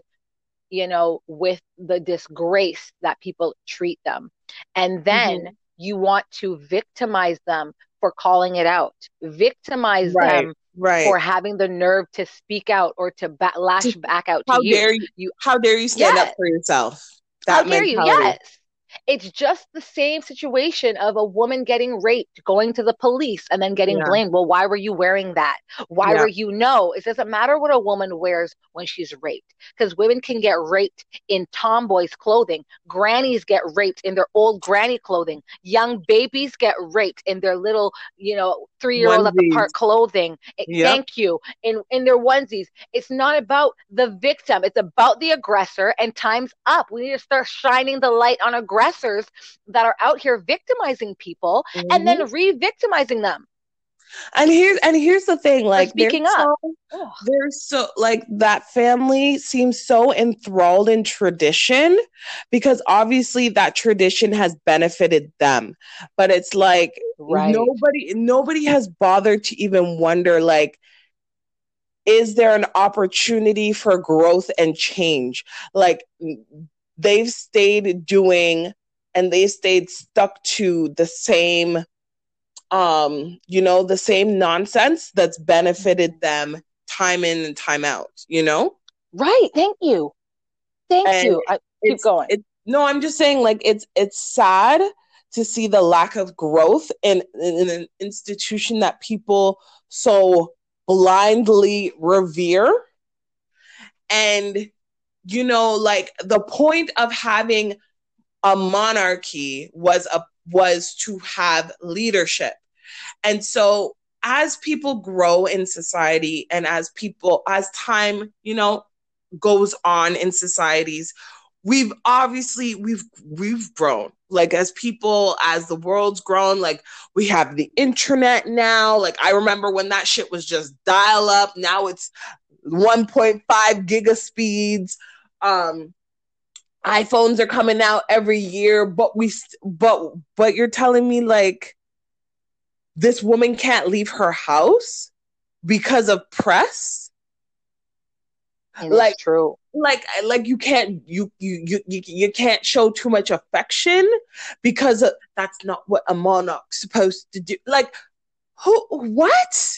with the disgrace that people treat them. And then mm-hmm. you want to victimize them for calling it out, victimize Right, them right. for having the nerve to speak out or to lash back out to How you. dare you? How dare you stand up Yes. for yourself? How That dare you? mentality. Yes. It's just the same situation of a woman getting raped, going to the police, and then getting Yeah, blamed. Well, why were you wearing that? Why yeah. were you? No, it doesn't matter what a woman wears when she's raped, because women can get raped in tomboys' clothing. Grannies get raped in their old granny clothing. Young babies get raped in their little, 3-year-old at the park Onesies. clothing. Yep. Thank you. In their onesies. It's not about the victim. It's about the aggressor, and time's up. We need to start shining the light on aggressors that are out here victimizing people and Mm-hmm. then re-victimizing them And here's the thing, for like speaking up. Ugh. they're so like that family seems so enthralled in tradition because obviously that tradition has benefited them. But it's like Right. nobody has bothered to even wonder, like, is there an opportunity for growth and change? Like they've stayed doing and they stayed stuck to the same the same nonsense that's benefited them time in and time out. Right. Thank you. Thank And you. Keep going. no, I'm just saying, like, it's sad to see the lack of growth in an institution that people so blindly revere. And like the point of having a monarchy was to have leadership. And so as people grow in society and as time, goes on in societies, we've grown. Like as people, as the world's grown, like we have the internet now. Like I remember when that shit was just dial up. Now it's 1.5 giga speeds. iPhones are coming out every year, but you're telling me like this woman can't leave her house because of press? And Like it's true. like you can't you can't show too much affection because that's not what a monarch's supposed to do. Like what?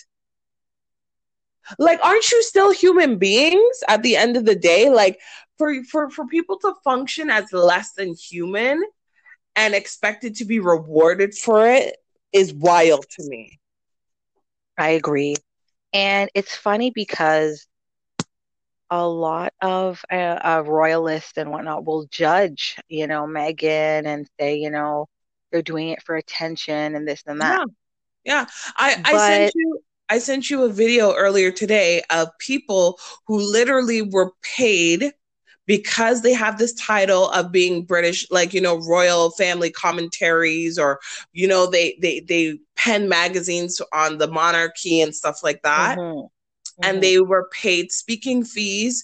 Like aren't you still human beings at the end of the day? Like for people to function as less than human and expected to be rewarded for it is wild to me. I agree. And it's funny because a lot of royalists and whatnot will judge, Meghan and say, they're doing it for attention and this and that. Yeah. Yeah. I But sent you a video earlier today of people who literally were paid because they have this title of being British, like, royal family commentaries, or, they pen magazines on the monarchy and stuff like that. mm-hmm, And mm-hmm. they were paid speaking fees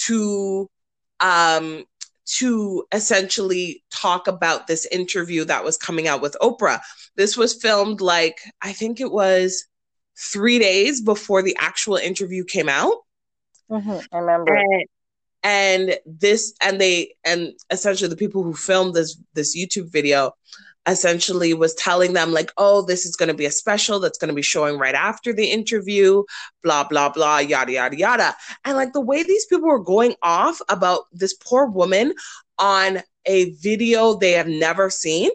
um, to essentially talk about this interview that was coming out with Oprah. This was filmed like, I think it was 3 days before the actual interview came out. Mm-hmm, I remember. And essentially the people who filmed this YouTube video essentially was telling them like, oh, this is going to be a special that's going to be showing right after the interview, blah, blah, blah, yada, yada, yada. And like the way these people were going off about this poor woman on a video they have never seen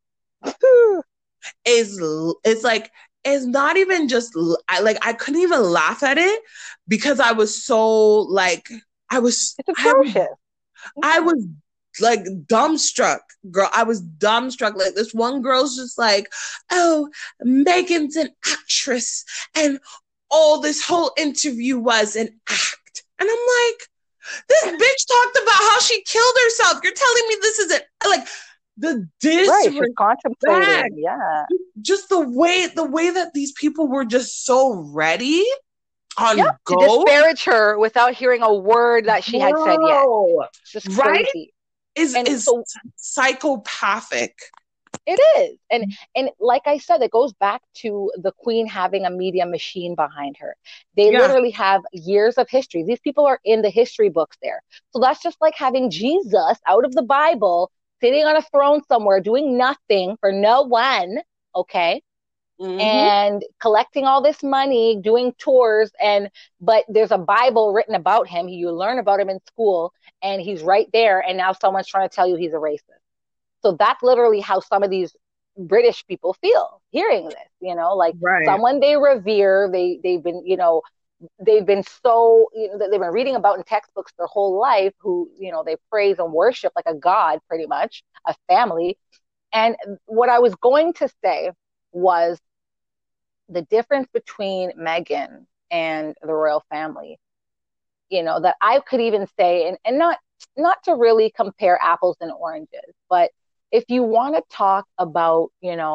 is like, it's not even just, I couldn't even laugh at it because I was so like, It's atrocious. I was like dumbstruck, girl. I was dumbstruck. Like this one girl's just like, oh, Megan's an actress, and all this whole interview was an act. And I'm like, this bitch talked about how she killed herself. You're telling me this isn't like the disrespect? Right, she's contemplating. Yeah, just the way that these people were just so ready on to disparage her without hearing a word that she had said yet. It's just crazy. Is so psychopathic. It is. And like I said, it goes back to the queen having a media machine behind her. They literally have years of history. These people are in the history books there. So that's just like having Jesus out of the Bible, sitting on a throne somewhere, doing nothing for no one, okay? Mm-hmm. And collecting all this money, doing tours, but there's a Bible written about him. You learn about him in school, and he's right there, and now someone's trying to tell you he's a racist. So that's literally how some of these British people feel hearing this, like someone they revere, they've been, they've been so, they've been reading about in textbooks their whole life, who, they praise and worship like a god, pretty much, a family. And what I was going to say was the difference between Meghan and the royal family, that I could even say, and not to really compare apples and oranges, but if you want to talk about,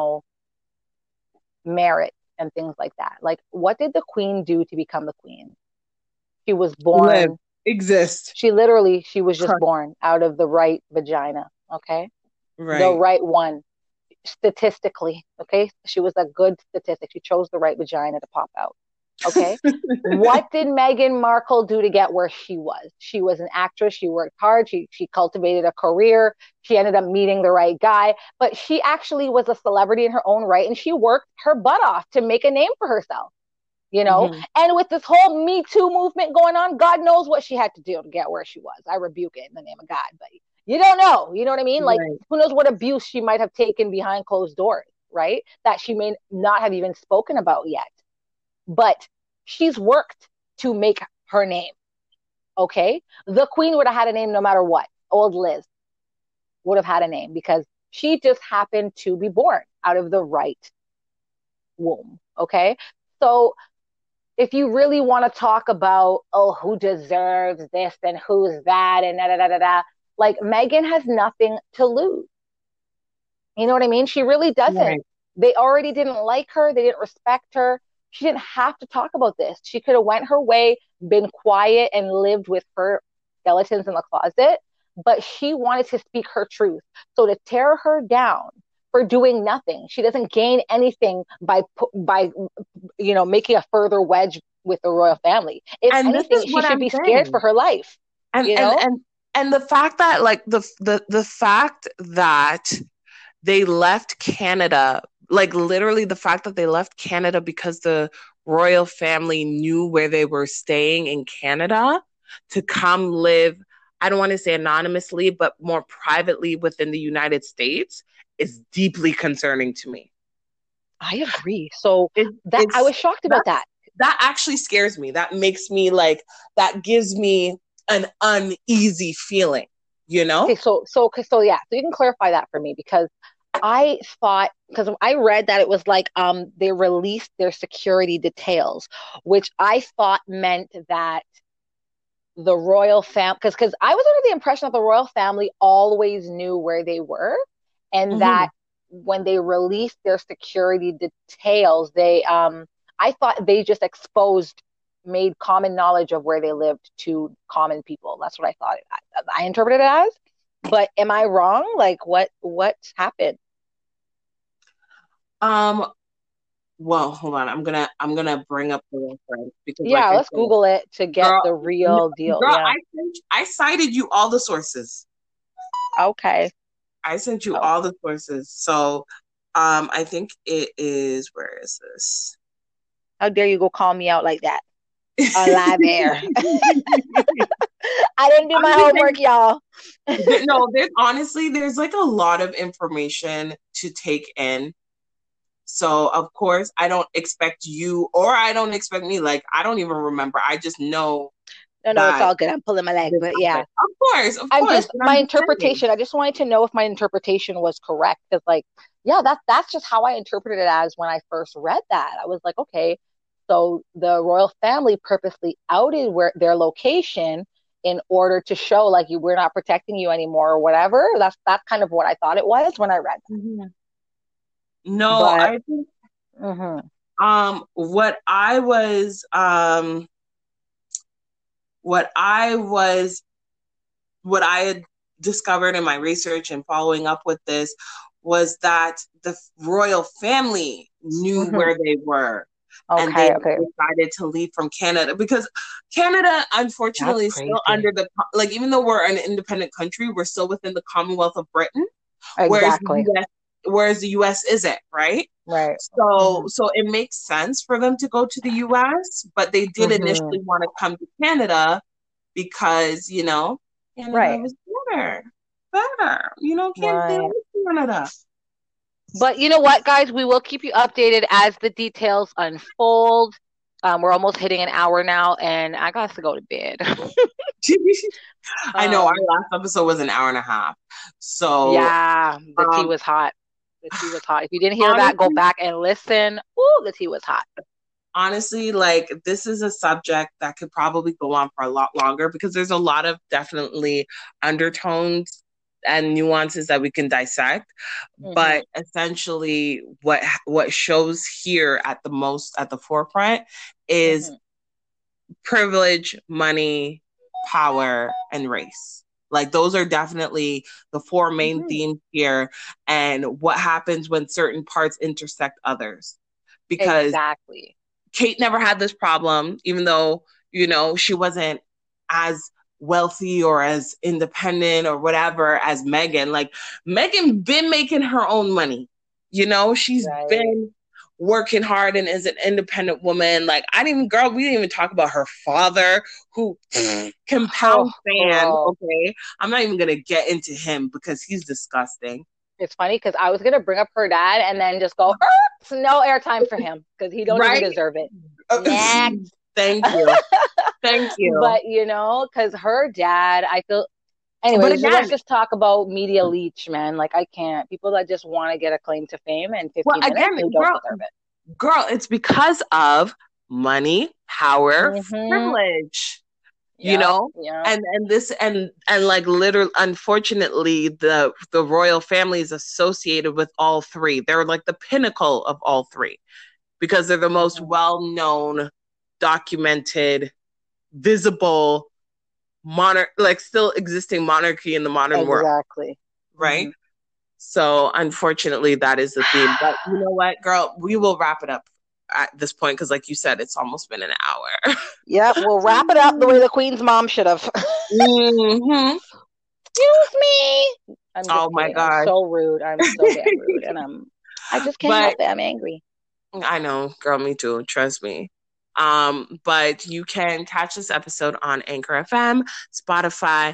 merit and things like that, like what did the queen do to become the queen? She was born, exist. She was just born out of the right vagina. Okay. Right. The right one. Statistically. Okay. She was a good statistic. She chose the right vagina to pop out. Okay. What did Meghan Markle do to get where she was? She was an actress. She worked hard. She cultivated a career. She ended up meeting the right guy, but she actually was a celebrity in her own right. And she worked her butt off to make a name for herself, Mm-hmm. And with this whole Me Too movement going on, God knows what she had to do to get where she was. I rebuke it in the name of God, but you don't know. You know what I mean? Like, who knows what abuse she might have taken behind closed doors, right? That she may not have even spoken about yet. But she's worked to make her name. Okay. The queen would have had a name no matter what. Old Liz would have had a name because she just happened to be born out of the right womb. Okay. So if you really want to talk about, who deserves this and who's that and da, like Meghan has nothing to lose. You know what I mean? She really doesn't. Right. They already didn't like her. They didn't respect her. She didn't have to talk about this. She could have went her way, been quiet, and lived with her skeletons in the closet. But she wanted to speak her truth. So to tear her down for doing nothing, she doesn't gain anything by making a further wedge with the royal family. If anything, she should be scared for her life. And the fact that like the fact that they left Canada. Like literally the fact that they left Canada because the royal family knew where they were staying in Canada to come live, I don't want to say anonymously, but more privately within the United States is deeply concerning to me. I agree. So I was shocked about that. That actually scares me. That makes me that gives me an uneasy feeling, Okay, so yeah. So you can clarify that for me because I thought, because I read that it was like they released their security details, which I thought meant that the royal family, because I was under the impression that the royal family always knew where they were, and that when they released their security details, they I thought they just made common knowledge of where they lived to common people. That's what I thought. I interpreted it as. But am I wrong? Like what happened? Well, hold on. I'm gonna bring up the reference because let's Google it to get the real deal. Girl, I cited you all the sources. Okay. I sent you Oh, all the sources. So I think it is, where is this? how dare you go call me out like that on live air? I didn't do I'm my just saying, homework, y'all. no, there's honestly, there's like a lot of information to take in. So of course, I don't expect you, or I don't expect me. Like, I don't even remember. I just know No, no, it's that all good. I'm pulling my leg, this but yeah. happened. Of I'm course. just But my I'm just saying. interpretation. I just wanted to know if my interpretation was correct because, like, yeah, that's just how I interpreted it as when I first read that. I was like, okay, so the royal family purposely outed their location in order to show like we're not protecting you anymore or whatever. That's kind of what I thought it was when I read Mhm. that. No, But I think mhm, what what I was what I had discovered in my research and following up with this was that the royal family knew mhm. where they were, and they Okay, okay, decided to leave from Canada because Canada, that's unfortunately, is still crazy. under the, like, even though we're an independent country, we're still within the Commonwealth of Britain, whereas the Exactly. US, whereas the US isn't, right? Right. Hmm. So it makes sense for them to go to the US, but they did Hmm. initially want to come to Canada because, Canada Right. was better. Canada, they Right. like Canada. But you know what, guys? We will keep you updated as the details unfold. We're almost hitting an hour now, and I got to go to bed. I know our um, last episode was an hour and a half. So, yeah, the tea um, was hot. The tea was hot. If you didn't hear that, go honestly, back and listen. Ooh, the tea was hot. honestly, like, this is a subject that could probably go on for a lot longer because there's a lot of definitely undertones and nuances that we can dissect. Hmm. But essentially, what shows here at the forefront is Hmm. privilege, money, power, and race. Like, those are definitely the four main Hmm. themes here, and what happens when certain parts intersect others. Because Exactly. Kate never had this problem, even though, she wasn't as wealthy or as independent or whatever as Meghan. Like, Meghan been making her own money. She's Right. been working hard and is an independent woman. Like, we didn't even talk about her father who can Oh, pound sand. girl. Okay. I'm not even going to get into him because he's disgusting. It's funny because I was gonna bring up her dad and then just go, no airtime for him because he don't even Right? deserve it. Next. Thank you. Thank you. But because her dad, I feel. But Anyways, let's again, just talk about media leech, man. Like I can't. People that just want to get a claim to fame in well, 15 minutes again, who don't deserve it. girl, it's because of money, power, Mm-hmm. privilege, you Yep. know? Yep. And this and like, literally, unfortunately, the royal family is associated with all three. They're like the pinnacle of all three because they're the most Mm-hmm. well-known, documented, visible like, still existing monarchy in the modern world, Exactly. right? Mm-hmm. So unfortunately, that is the theme. But you know what, girl? We will wrap it up at this point because, like you said, it's almost been an hour. Yep. We'll wrap it up the way the Queen's mom should have. hmm Excuse me. I'm just Oh my kidding. I'm gosh. so rude. I'm so damn rude. And I just can't But help it. I'm angry. I know, girl, me too. Trust me. But you can catch this episode on Anchor FM, Spotify,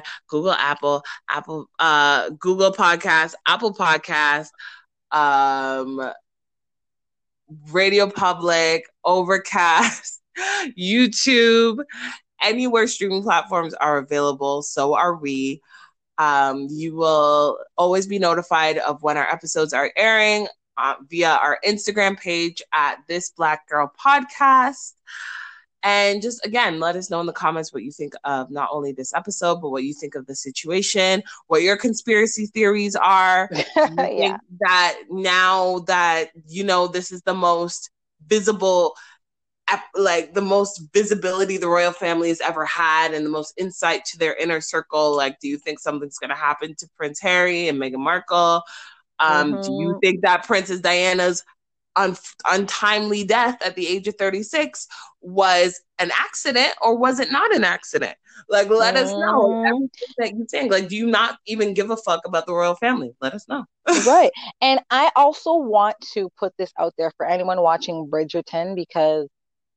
Google Podcasts, Apple Podcasts, um, Radio Public, Overcast, YouTube, anywhere streaming platforms are available. So are we. You will always be notified of when our episodes are airing via our Instagram page at This Black Girl Podcast. And just, again, let us know in the comments what you think of not only this episode, but what you think of the situation, what your conspiracy theories are. Do you Yeah. think that now that, this is the most visible, like the most visibility the royal family has ever had and the most insight to their inner circle, like, do you think something's going to happen to Prince Harry and Meghan Markle? Do you Mm-hmm. think that Princess Diana's untimely death at the age of 36 was an accident or was it not an accident? Like, let us know everything that you think. Like, do you not even give a fuck about the royal family? Let us know. Right. And I also want to put this out there for anyone watching Bridgerton because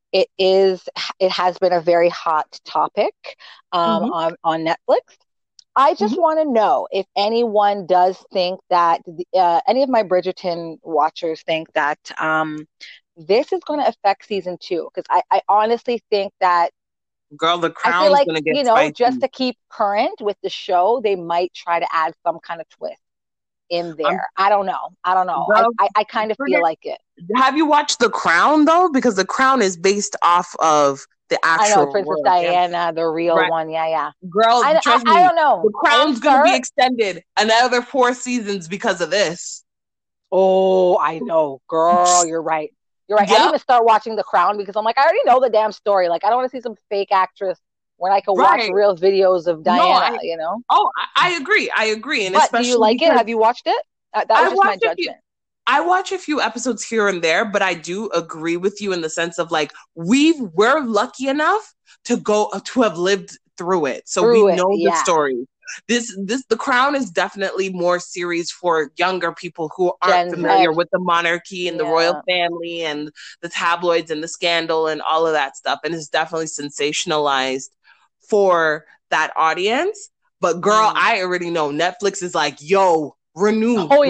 it has been a very hot topic on Netflix. I just want to know if anyone does think that any of my Bridgerton watchers think that this is going to affect season 2 because I honestly think that Girl, the I feel crown's like, gonna get you know, spicy. just to keep current with the show, they might try to add some kind of twist in there. I don't know. Girl, I kind of feel like it. Have you watched The Crown though? Because The Crown is based off of the I know actual Princess royal family. Diana, the real Right. one. Yeah. Girl, trust I me, don't know. The Crown's gonna be extended another 4 seasons because of this. Oh, I know, girl. You're right. You're right. I didn't even start watching The Crown because I'm like, I already know the damn story. Like, I don't want to see some fake actress when I can watch real videos of Diana. You know. Oh, I agree. And but especially do you like it? Have you watched it? That was just my judgment. I watch a few episodes here and there, but I do agree with you in the sense of like we're lucky enough to have lived through it, so we know the story. The Crown is definitely more series for younger people who aren't familiar with the monarchy and the royal family and the tabloids and the scandal and all of that stuff, and it's definitely sensationalized for that audience. But girl, I already know Netflix is like, yo, renew for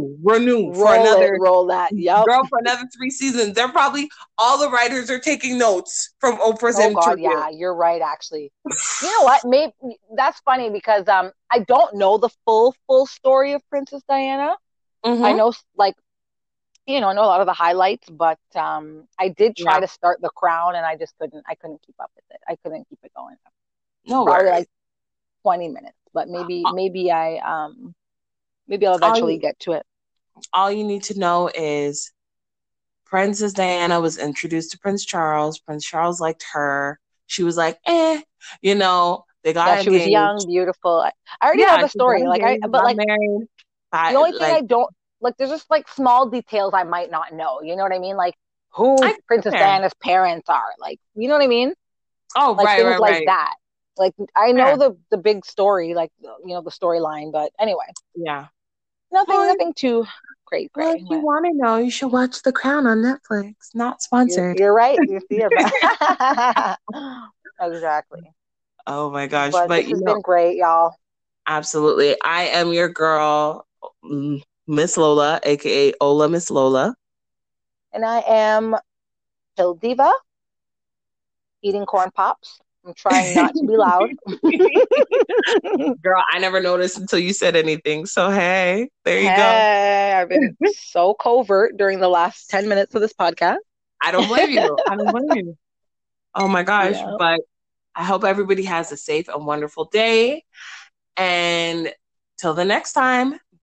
another roll that. Yep. Girl, for another 3 seasons. They're probably all the writers are taking notes from Oprah's interview. Oh God, yeah, you're right. Actually, you know what? Maybe that's funny because I don't know the full story of Princess Diana. I know like I know a lot of the highlights, but I did try to start The Crown and I just couldn't keep up with it. I couldn't keep it going. No Probably worries. like 20 minutes, but maybe I'll eventually get to it. All you need to know is Princess Diana was introduced to Prince Charles. Prince Charles liked her. She was like, you know, they got engaged. She was young, beautiful. I already know the story. Like married. The only thing I don't like, there's just like small details I might not know. You know what I mean? Like who Princess Diana's parents are. Like, you know what I mean? Oh, like things like that. Like I know the big story, like you know the storyline, but anyway. Yeah. Nothing too great. Well, if you want to know, you should watch The Crown on Netflix. Not sponsored. You're right. You see it. Exactly. Oh my gosh. But this has been great, y'all. Absolutely. I am your girl, Miss Lola, aka Ola Miss Lola. And I am Pill Diva, eating corn pops. I'm trying not to be loud. Girl, I never noticed until you said anything. So, hey, there you go. I've been so covert during the last 10 minutes of this podcast. I don't blame you. Oh my gosh. Yeah. But I hope everybody has a safe and wonderful day. And till the next time,